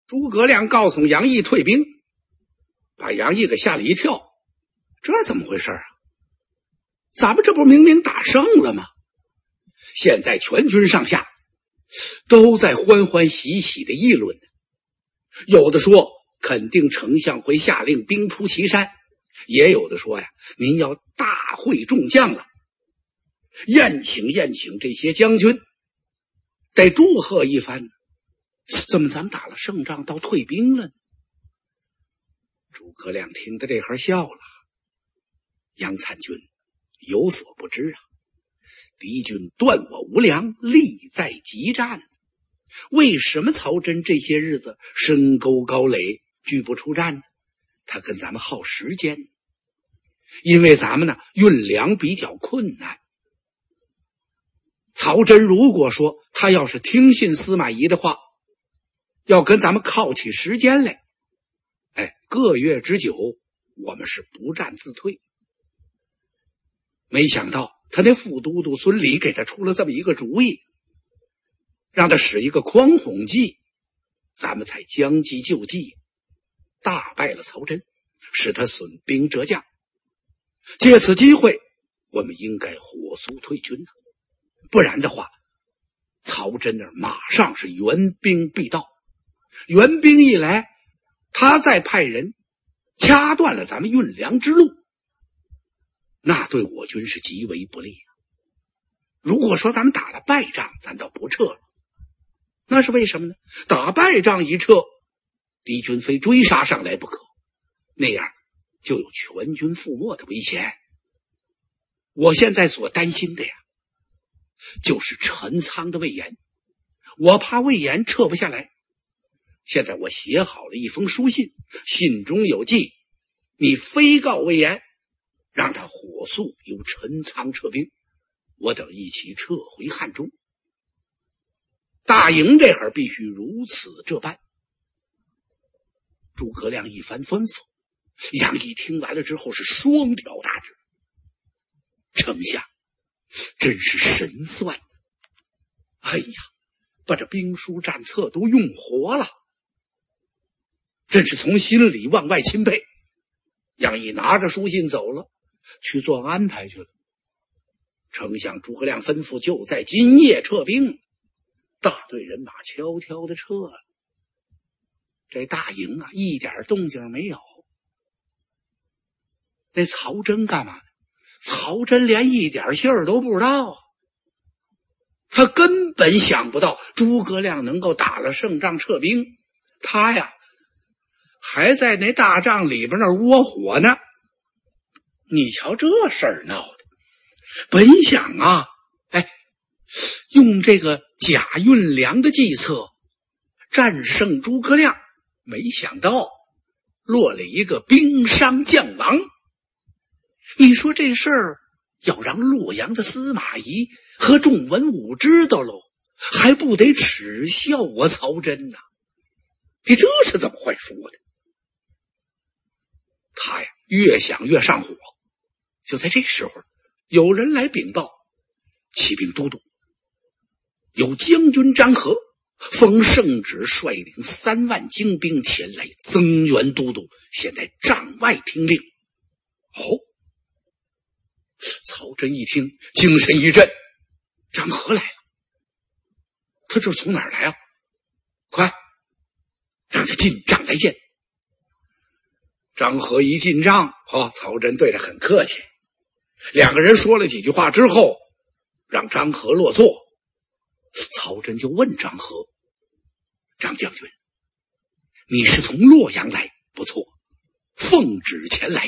诸葛亮告诉杨毅退兵，把杨毅给吓了一跳。这怎么回事啊？咱们这不明明打胜了吗？现在全军上下都在欢欢喜喜的议论，有的说肯定丞相会下令兵出祁山，也有的说呀，您要大会众将了，宴请这些将军，得祝贺一番。怎么咱们打了胜仗到退兵了呢？诸葛亮听得这会儿笑了。杨参军有所不知啊，敌军断我无粮，力在急战。为什么曹真这些日子深沟高垒，拒不出战呢？他跟咱们耗时间，因为咱们呢运粮比较困难。曹真如果说他要是听信司马懿的话，要跟咱们靠起时间来，个月之久，我们是不战自退。没想到他那副都督孙礼给他出了这么一个主意，让他使一个匡哄计，咱们才将计就计，大败了曹真，使他损兵折将。借此机会，我们应该火速退军，不然的话，曹真那马上是援兵必到，援兵一来，他再派人掐断了咱们运粮之路，那对我军是极为不利。如果说咱们打了败仗，咱倒不撤了，那是为什么呢？打败仗一撤，敌军非追杀上来不可，那样就有全军覆没的危险。我现在所担心的呀，就是陈仓的魏延，我怕魏延撤不下来。现在我写好了一封书信，信中有记，你飞告魏延，让他火速由陈仓撤兵，我等一起撤回汉中。大营这会儿必须如此这般。诸葛亮一番吩咐，杨毅听完了之后是双挑大指，丞相真是神算，哎呀，把这兵书战策都用活了，真是从心里往外钦佩。杨毅拿着书信走了，去做安排去了。丞相诸葛亮吩咐就在今夜撤兵，大队人马悄悄地撤了。这大营啊，一点动静没有。那曹真干嘛呢？曹真连一点信儿都不知道，他根本想不到诸葛亮能够打了胜仗撤兵，他呀还在那大帐里边那窝火呢。你瞧这事儿闹的，本想啊，用这个假运粮的计策战胜诸葛亮，没想到落了一个兵伤将亡。你说这事儿要让洛阳的司马懿和众文武知道喽，还不得耻笑我曹真呢？你这是怎么会说的？他呀越想越上火。就在这时候，有人来禀报，启禀都督，有将军张合奉圣旨率领3万精兵前来增援都督，现在帐外听令。曹真一听精神一振，张合来了，他这从哪儿来啊？快让他进帐来见。张合一进帐，曹真对他很客气，两个人说了几句话之后，让张合落座。曹真就问张合，张将军，你是从洛阳来？不错，奉旨前来。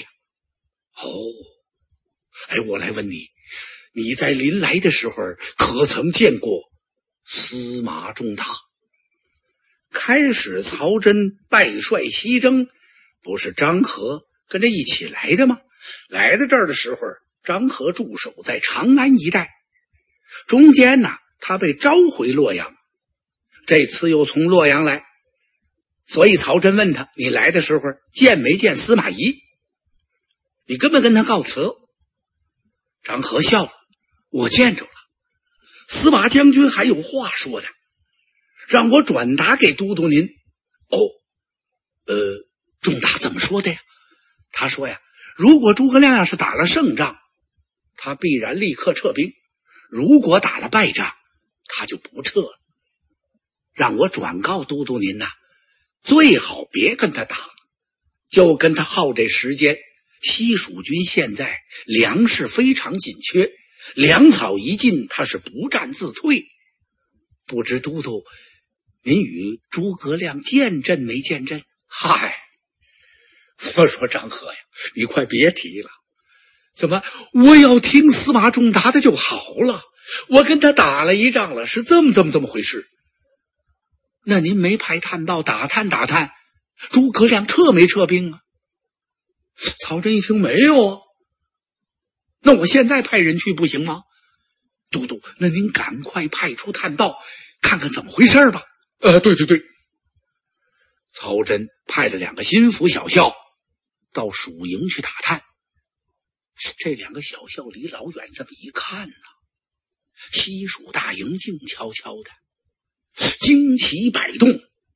我来问你，你在临来的时候可曾见过司马仲达？开始曹真败率西征，不是张合跟着一起来的吗？来到这儿的时候，张合驻守在长安一带，中间呢他被召回洛阳，这次又从洛阳来，所以曹真问他，你来的时候见没见司马懿？你跟没跟他告辞？张合笑了，我见着了，司马将军还有话说的，让我转达给都督您， 仲达怎么说的呀？他说呀，如果诸葛亮要是打了胜仗，他必然立刻撤兵；如果打了败仗，他就不撤了。让我转告都督您呐，最好别跟他打，就跟他耗这时间。西蜀军现在粮食非常紧缺，粮草一尽，他是不战自退。不知都督您与诸葛亮见阵没见阵？嗨，我说张合呀，你快别提了，怎么我要听司马仲达的就好了？我跟他打了一仗了，是这么回事。那您没派探报打探诸葛亮撤没撤兵啊？曹真一听没有啊，那我现在派人去不行吗？都督，那您赶快派出探报，看看怎么回事吧。对。曹真派了2个心腹小校到蜀营去打探。这2个小校离老远这么一看呢，西蜀大营静悄悄的，旌旗摆动，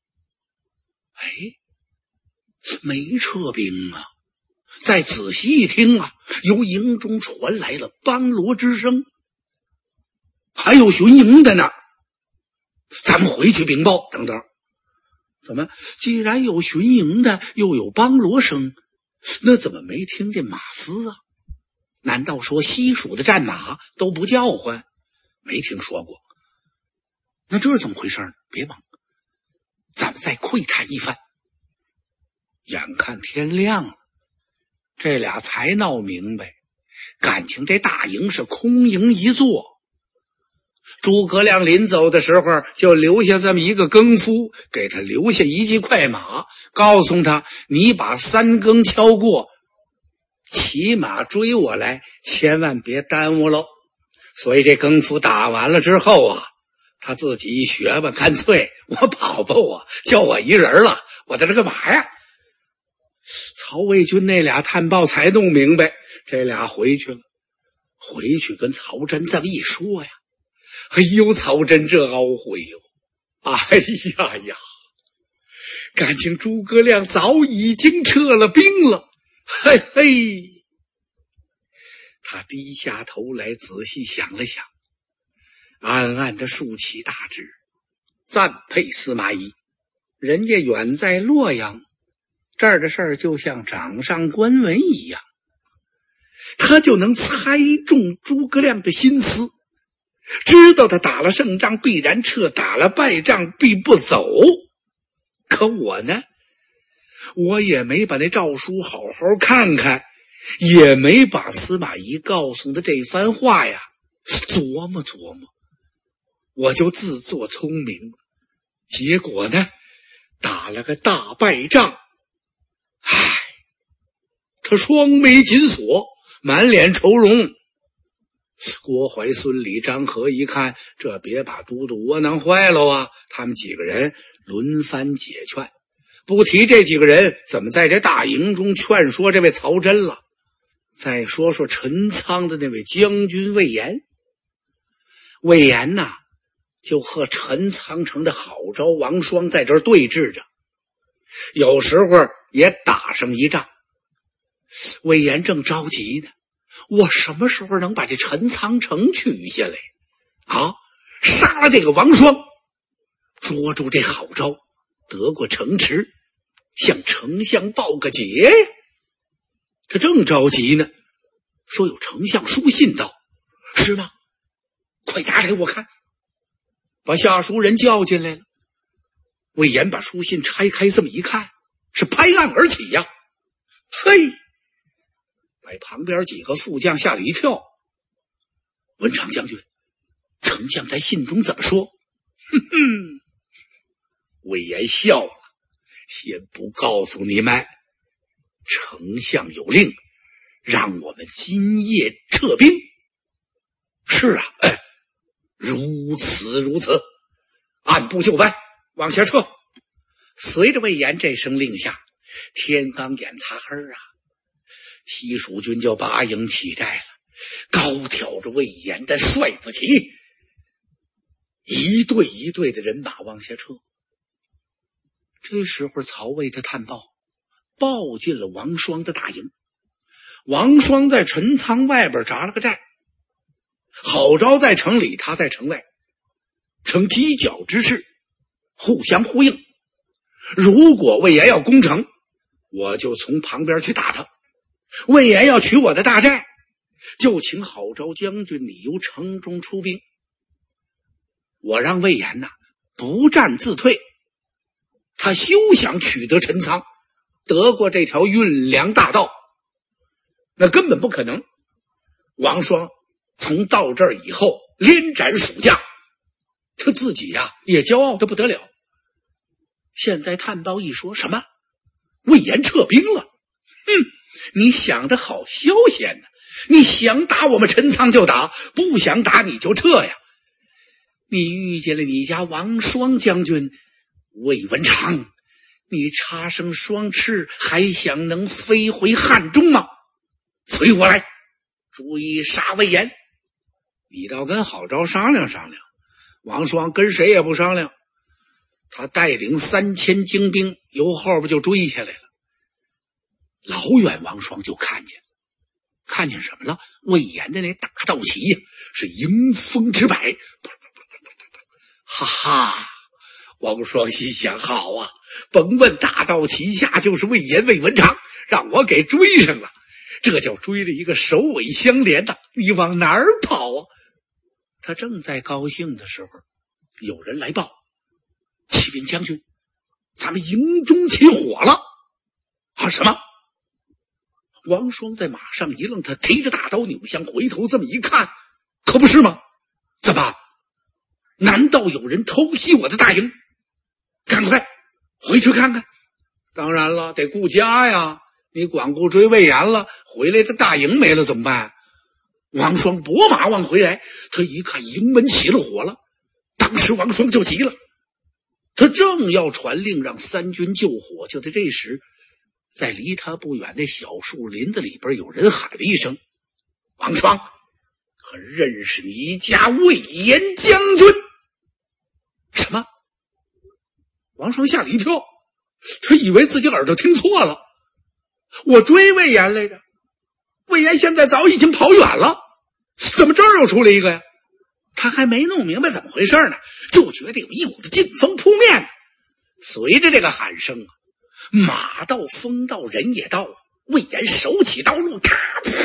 没撤兵啊。再仔细一听啊，由营中传来了梆锣之声，还有巡营的呢。咱们回去禀报。等等，怎么既然有巡营的，又有梆锣声，那怎么没听见马嘶啊？难道说西蜀的战马都不叫唤？没听说过。那这是怎么回事呢？别忙，咱们再窥探一番。眼看天亮了，这俩才闹明白，感情这大营是空营一座。诸葛亮临走的时候就留下这么一个更夫，给他留下一骑快马，告诉他你把3更敲过，骑马追我来，千万别耽误喽。所以这更夫打完了之后啊，他自己一学吧，干脆我跑吧，我就我一人了，我在这干嘛呀？曹魏军那俩探报才弄明白，这俩回去了，回去跟曹真这么一说呀，哎呦，曹真这懊悔哟！哎呀，感情诸葛亮早已经撤了兵了，嘿嘿。他低下头来仔细想了想，暗暗地竖起大指，赞佩司马懿。人家远在洛阳，这儿的事儿就像掌上观文一样，他就能猜中诸葛亮的心思，知道他打了胜仗必然撤，打了败仗必不走。可我呢，我也没把那诏书好好看看，也没把司马懿告诉的这番话呀琢磨琢磨，我就自作聪明，结果呢打了个大败仗。他双眉紧锁，满脸愁容。郭淮、孙礼、张合一看，这别把都督窝囊坏了啊！他们几个人轮番解劝，不提这几个人怎么在这大营中劝说这位曹真了。再说说陈仓的那位将军魏延。魏延呐，就和陈仓城的郝昭、王双在这儿对峙着，有时候也打上一仗。魏延正着急呢，我什么时候能把这陈仓城取下来啊？杀了这个王双，捉住这郝昭，得过城池，向丞相报个捷呀！他正着急呢，说有丞相书信到。是吗？快拿来我看。把下书人叫进来了。魏延把书信拆开，这么一看，是拍案而起呀！嘿，把旁边几个副将吓了一跳。文长将军，丞相在信中怎么说？魏延笑了，先不告诉你们，丞相有令，让我们今夜撤兵。是啊，如此，按部就班，往下撤。随着魏延这声令下，天刚眼擦黑啊，西蜀军就拔营起寨了，高挑着魏延的帅子旗，一队一队的人马往下撤。 这时候曹魏的探报报进了王双的大营，王双在陈仓外边扎了个寨，郝昭在城里，他在城外，呈犄角之势，互相呼应。如果魏延要攻城，我就从旁边去打他；魏延要取我的大寨，就请郝昭将军你由城中出兵。我让魏延不战自退，他休想取得陈仓，得过这条运粮大道，那根本不可能。王双从到这儿以后连斩数将，他自己也骄傲得不得了。现在探报一说，什么魏延撤兵了？你想得好消闲呢！你想打我们陈仓就打，不想打你就撤呀！你遇见了你家王双将军魏文长，你插上双翅，还想能飞回汉中吗？随我来，注意杀魏延！你倒跟郝昭商量商量。王双跟谁也不商量，他带领3000精兵由后边就追下来了。老远王双就看见什么了？魏延的那大道旗是迎风直摆，哈哈！王双心想，好啊，甭问大道旗下就是魏延魏文长，让我给追上了，这叫追了一个首尾相连的，你往哪儿跑啊？他正在高兴的时候，有人来报：启禀将军，咱们营中起火了。什么？王双在马上一愣，他提着大刀扭向，回头这么一看，可不是吗？怎么？难道有人偷袭我的大营？赶快回去看看。当然了，得顾家呀，你光顾追魏延了，回来的大营没了怎么办？王双拨马往回来，他一看营门起了火了，当时王双就急了，他正要传令让三军救火，就在这时，在离他不远的小树林子里边有人喊了一声：王双，可认识你家魏延将军？什么？王双吓了一跳，他以为自己耳朵听错了。我追魏延来着，魏延现在早已经跑远了，怎么这儿又出来一个呀？他还没弄明白怎么回事呢，就觉得有一股子劲风扑面。随着这个喊声马到风到人也到，魏延手起刀落，咔，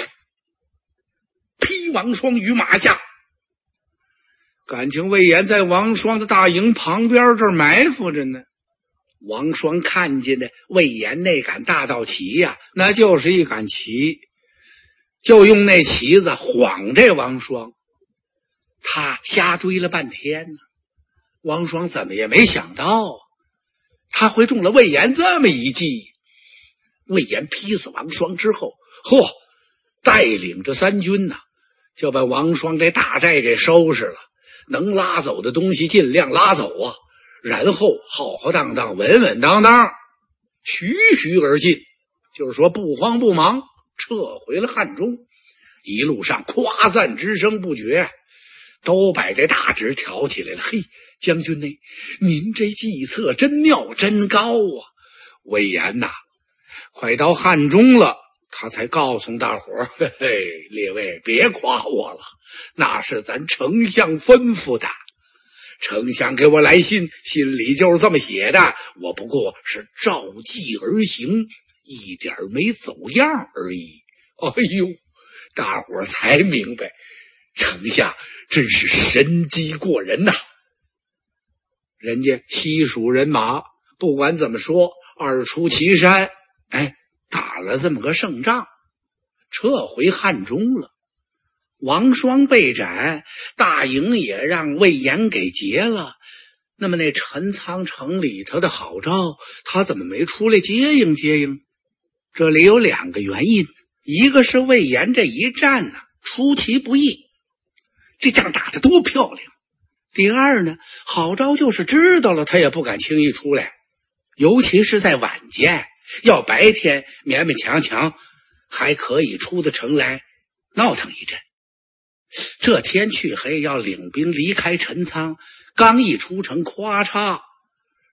劈王双于马下。感情魏延在王双的大营旁边这儿埋伏着呢。王双看见的魏延那杆大道旗那就是一杆旗，就用那旗子晃这王双。他瞎追了半天呢，王双怎么也没想到他会中了魏延这么一计。魏延劈死王双之后，带领着三军就把王双这大寨给收拾了，能拉走的东西尽量拉走然后浩浩荡荡稳稳当当徐徐而进，就是说不慌不忙撤回了汉中。一路上夸赞之声不绝，都把这大旨挑起来了。嘿，将军呢，您这计策真妙真高啊！魏延快到汉中了，他才告诉大伙儿，嘿嘿，列位别夸我了，那是咱丞相吩咐的。丞相给我来信，信里就是这么写的，我不过是照计而行，一点没走样而已。哎呦，大伙儿才明白，丞相真是神机过人呐！人家西蜀人马不管怎么说，二出祁山，打了这么个胜仗，撤回汉中了。王双被斩，大营也让魏延给劫了。那么那陈仓城里头的郝昭，他怎么没出来接应接应？这里有两个原因，一个是魏延这一战出其不意，这仗打得多漂亮。第二呢，郝昭就是知道了，他也不敢轻易出来，尤其是在晚间，要白天勉勉强强还可以出得城来闹腾一阵。这天黢黑要领兵离开陈仓，刚一出城，咵嚓，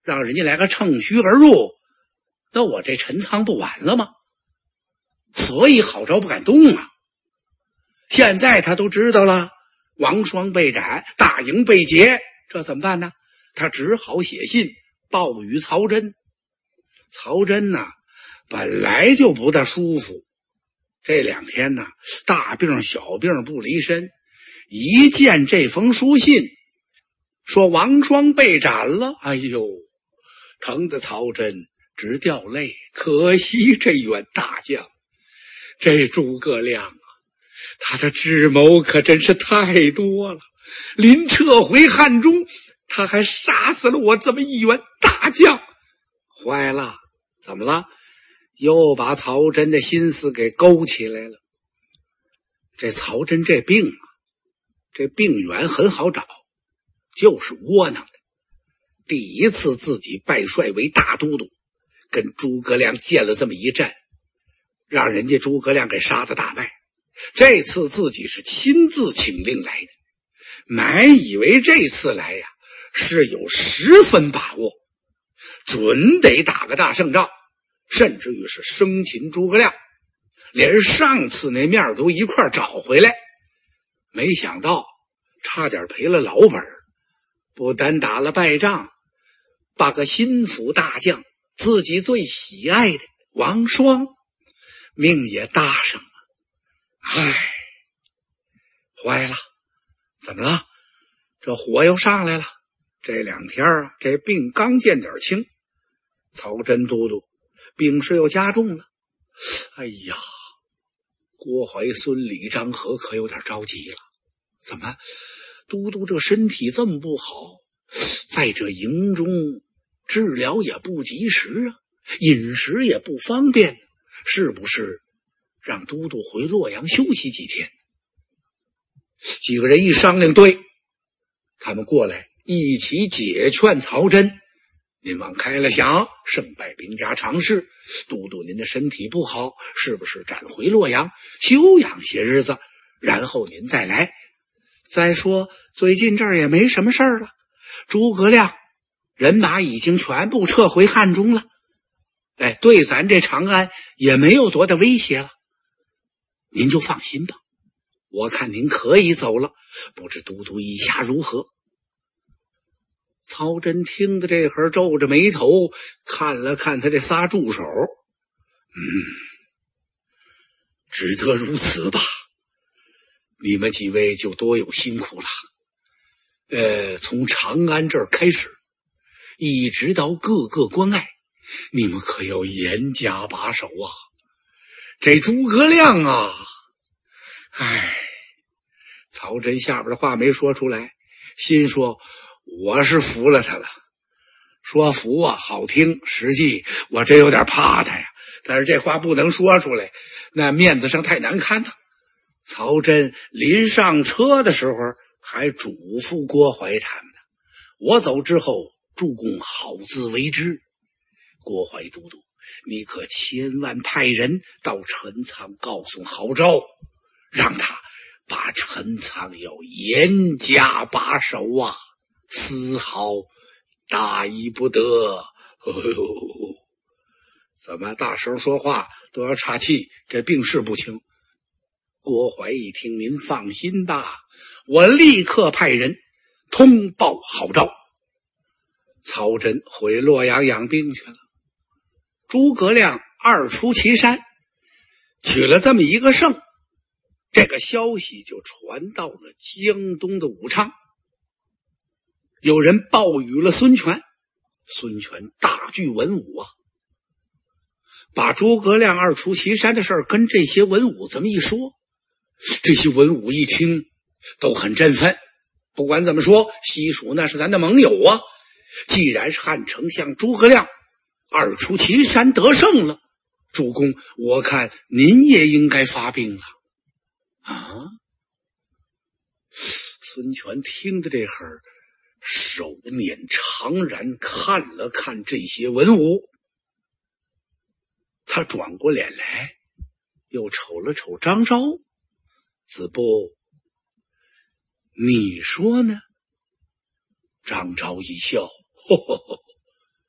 让人家来个乘虚而入，那我这陈仓不完了吗？所以郝昭不敢动啊。现在他都知道了，王双被斩，大营被劫，这怎么办呢？他只好写信报与曹真。曹真呢，本来就不大舒服，这2天呢，大病小病不离身，一见这封书信说王双被斩了，哎呦，疼得曹真直掉泪。可惜这员大将，这诸葛亮啊，他的智谋可真是太多了，临撤回汉中，他还杀死了我这么一员大将。坏了，怎么了？又把曹真的心思给勾起来了。这曹真这病啊，这病源很好找，就是窝囊的。第一次自己拜帅为大都督，跟诸葛亮见了这么一战，让人家诸葛亮给杀得大败。这次自己是亲自请令来的，满以为这次来呀，是有10分把握，准得打个大胜仗，甚至于是生擒诸葛亮，连上次那面都一块找回来。没想到差点赔了老本，不但打了败仗，把个心腹大将，自己最喜爱的王双命也搭上了。唉，坏了，怎么了？这火又上来了。这2天啊，这病刚见点轻，曹真都督病势又加重了。哎呀，郭淮、孙李、张合可有点着急了。怎么都督这身体这么不好，在这营中治疗也不及时啊，饮食也不方便，是不是让都督回洛阳休息几天？几个人一商量，对，他们过来一起解劝曹真。您往开了想，胜败兵家常事，都督您的身体不好，是不是赶回洛阳休养些日子，然后您再来？再说最近这儿也没什么事儿了，诸葛亮人马已经全部撤回汉中了，哎，对咱这长安也没有多大威胁了，您就放心吧，我看您可以走了，不知都督意下如何？曹真听得这会儿皱着眉头，看了看他这仨助手，只得如此吧。你们几位就多有辛苦了。从长安这儿开始，一直到各个关隘，你们可要严加把守啊。这诸葛亮啊，曹真下边的话没说出来，心说我是服了他了。说服啊好听，实际我真有点怕他呀。但是这话不能说出来，那面子上太难看了。曹真临上车的时候还嘱咐郭淮他们呢，我走之后助攻好自为之。郭淮都督，你可千万派人到陈仓告诉郝昭，让他把陈仓要严加把守啊，丝毫大意不得。怎么大声说话都要岔气，这病势不轻。郭淮一听，您放心吧，我立刻派人通报郝昭。曹真回洛阳养病去了。诸葛亮二出祁山，取了这么一个胜，这个消息就传到了江东的武昌。有人报与了孙权，孙权大聚文武啊，把诸葛亮二出祁山的事儿跟这些文武这么一说，这些文武一听都很振奋。不管怎么说，西蜀那是咱的盟友啊，既然汉丞相诸葛亮二出祁山得胜了，主公，我看您也应该发兵了啊。孙权听的这会儿手捻长髯，看了看这些文武，他转过脸来又瞅了瞅张昭，子布，你说呢？张昭一笑，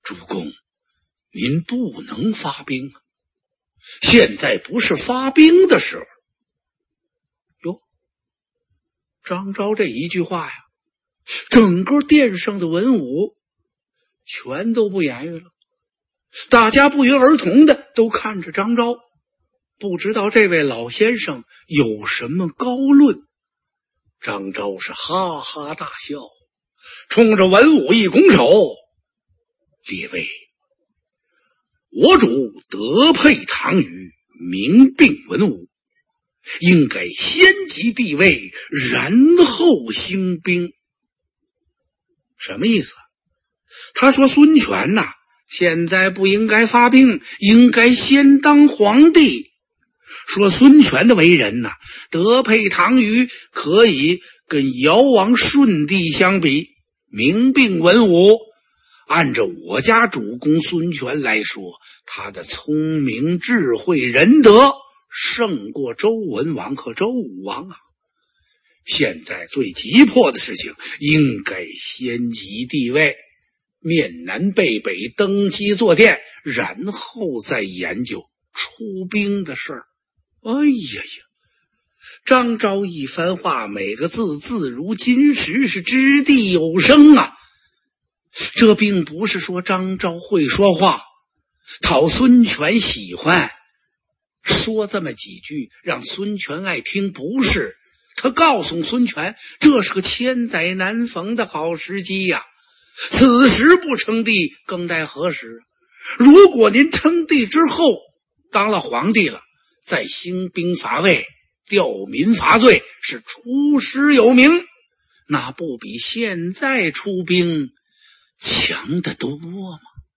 主公，您不能发兵啊，现在不是发兵的时候。哟，张昭这一句话呀，整个殿上的文武全都不言语了，大家不约而同的都看着张昭，不知道这位老先生有什么高论。张昭是哈哈大笑，冲着文武一拱手：列位，我主德配唐虞，名并文武，应该先即帝位，然后兴兵。什么意思？他说孙权呐，现在不应该发兵，应该先当皇帝。说孙权的为人呐，德配唐虞，可以跟尧王舜帝相比，名并文武。按照我家主公孙权来说，他的聪明智慧仁德胜过周文王和周武王啊。现在最急迫的事情应该先即帝位，面南背北登基坐殿，然后再研究出兵的事儿。哎呀呀，张昭一番话，每个字字如金石，是掷地有声啊。这并不是说张昭会说话，讨孙权喜欢，说这么几句让孙权爱听，不是。他告诉孙权，这是个千载难逢的好时机呀，此时不称帝，更待何时？如果您称帝之后当了皇帝了，再兴兵伐魏，吊民伐罪，是出师有名，那不比现在出兵强得多吗？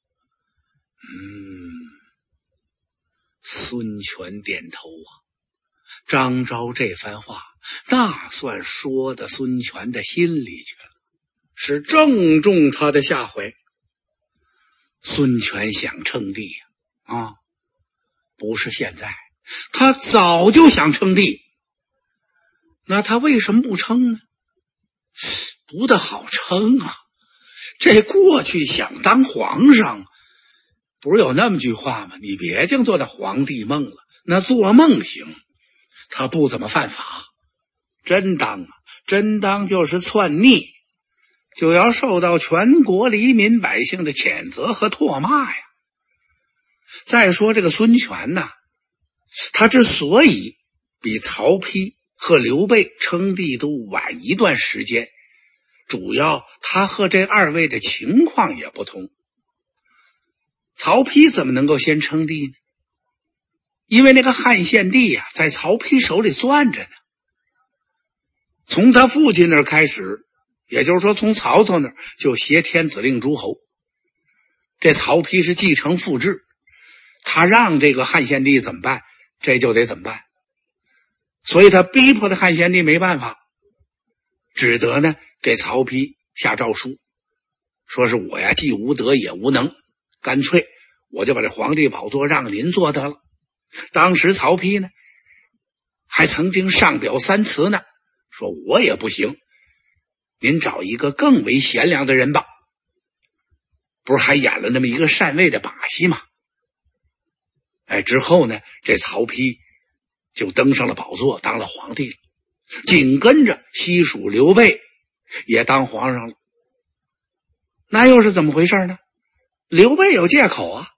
孙权点头啊。张昭这番话那算说到孙权的心里去了，是正中他的下怀。孙权想称帝啊，不是现在，他早就想称帝。那他为什么不称呢？不大好称啊。这过去想当皇上，不是有那么句话吗？你别净做那皇帝梦了，那做梦行，他不怎么犯法。真当啊，真当就是篡逆，就要受到全国黎民百姓的谴责和唾骂呀。再说这个孙权呐，他之所以比曹丕和刘备称帝都晚一段时间，主要他和这二位的情况也不同。曹丕怎么能够先称帝呢？因为那个汉献帝啊，在曹丕手里攥着呢。从他父亲那儿开始，也就是说从曹操那儿就挟天子令诸侯。这曹丕是继承父制，他让这个汉献帝怎么办，这就得怎么办。所以他逼迫的汉献帝没办法，只得呢给曹丕下诏书，说是我呀既无德也无能，干脆我就把这皇帝宝座让您坐得了。当时曹丕呢还曾经上表三辞呢，说我也不行，您找一个更为贤良的人吧。不是还演了那么一个禅位的把戏吗？之后呢这曹丕就登上了宝座，当了皇帝了。紧跟着西蜀刘备也当皇上了。那又是怎么回事呢？刘备有借口啊。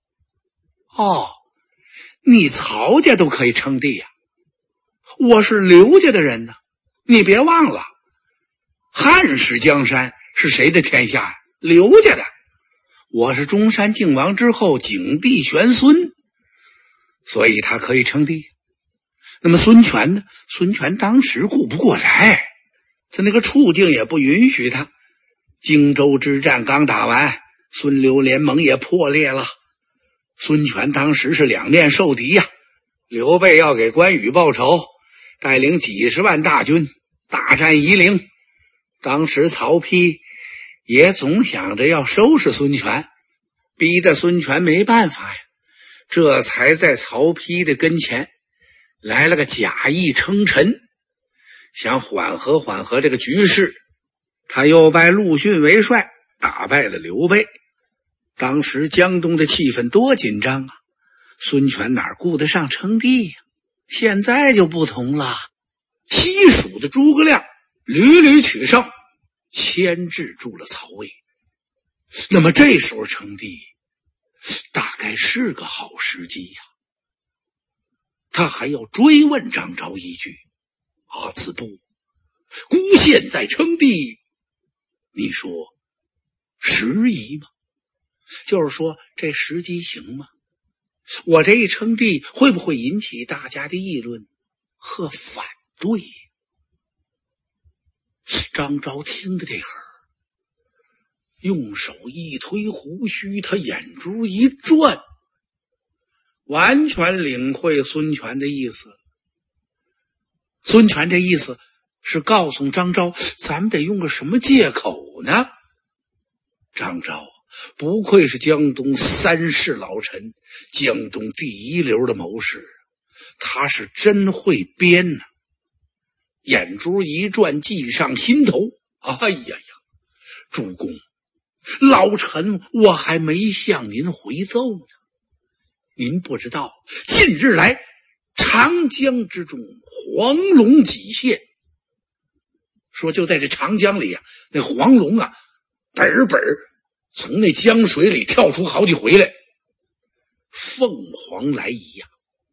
你曹家都可以称帝呀，我是刘家的人呢。你别忘了，汉室江山是谁的天下呀？刘家的。我是中山靖王之后景帝玄孙，所以他可以称帝。那么孙权呢？孙权当时顾不过来，他那个处境也不允许他。荆州之战刚打完，孙刘联盟也破裂了。孙权当时是两面受敌呀。刘备要给关羽报仇，带领几十万大军大战夷陵。当时曹丕也总想着要收拾孙权，逼得孙权没办法呀，这才在曹丕的跟前来了个假意称臣，想缓和缓和这个局势。他又拜陆逊为帅，打败了刘备。 当时江东的气氛多紧张啊，孙权哪顾得上称帝呀？现在就不同了，西蜀的诸葛亮屡屡取胜，牵制住了曹魏。那么这时候称帝大概是个好时机呀。他还要追问张昭一句：阿子布，孤现在称帝，你说时宜吗？就是说这时机行吗？我这一称帝会不会引起大家的议论和反对？张昭听的这会儿，用手一推胡须，他眼珠一转，完全领会孙权的意思。孙权这意思是告诉张昭，咱们得用个什么借口呢？张昭不愧是江东三世老臣，江东第一流的谋士，他是真会编呢。眼珠一转，计上心头。哎呀呀，主公，老臣我还没向您回奏呢。您不知道，近日来长江之中黄龙几现，说就在这长江里啊，那黄龙啊，本从那江水里跳出好几回来，凤凰来仪呀，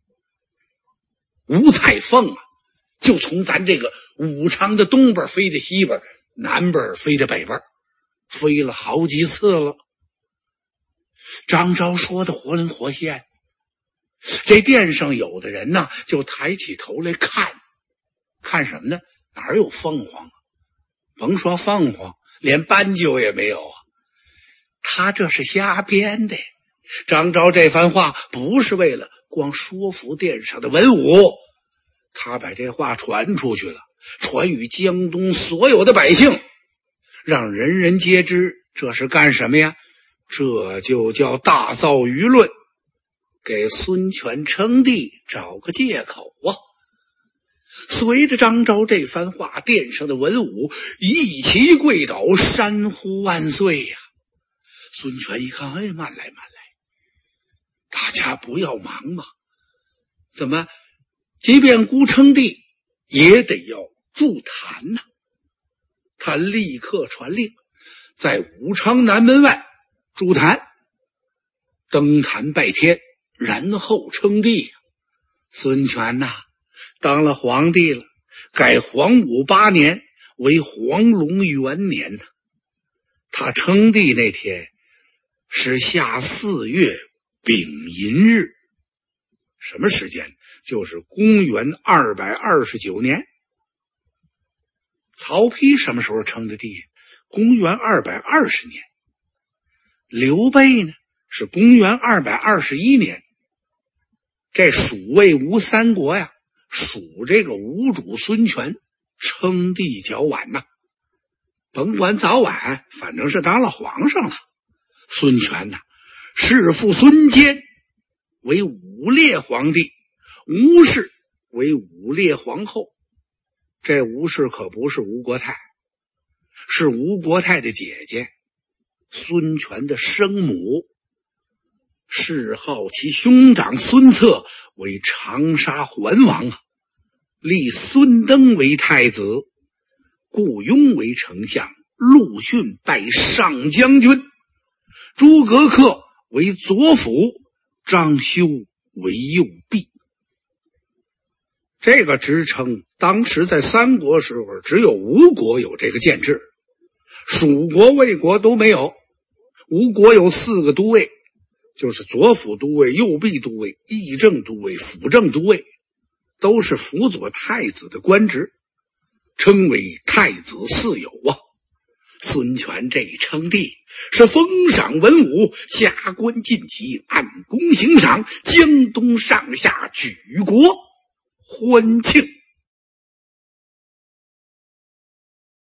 五彩凤啊，就从咱这个武昌的东边飞到西边，南边飞到北边，飞了好几次了。张昭说的活灵活现，这殿上有的人呢，就抬起头来看什么呢？哪有凤凰啊？甭说凤凰，连斑鸠也没有啊。他这是瞎编的。张昭这番话不是为了光说服殿上的文武，他把这话传出去了，传与江东所有的百姓，让人人皆知。这是干什么呀？这就叫大造舆论，给孙权称帝找个借口啊。随着张昭这番话，殿上的文武一齐跪倒，山呼万岁呀。孙权一看，哎，慢来，大家不要忙嘛，怎么即便孤称帝也得要筑坛呢？他立刻传令，在武昌南门外筑坛，登坛拜天，然后称帝。孙权呐，当了皇帝了，改黄武8年为黄龙元年呢。他称帝那天是夏4月丙寅日，什么时间？就是公元229年。曹丕什么时候称的帝？公元220年。刘备呢，是公元221年。这蜀魏吴三国呀，蜀这个吴主孙权称帝较晚呐，甭管早晚，反正是当了皇上了。孙权呐，弑父孙坚为武烈皇帝，吴氏为武烈皇后。这吴氏可不是吴国太，是吴国太的姐姐，孙权的生母。谥号其兄长孙策为长沙桓王啊，立孙登为太子，顾雍为丞相，陆逊拜上将军，诸葛恪为左辅，张修为右弼。这个职称当时在三国时候只有吴国有这个建制，蜀国魏国都没有。吴国有4个都尉，就是左辅都尉、右弼都尉、议政都尉、辅政都尉，都是辅佐太子的官职，称为太子4友啊。孙权这一称帝是封赏文武，加官进级，按功行赏，江东上下举国欢庆。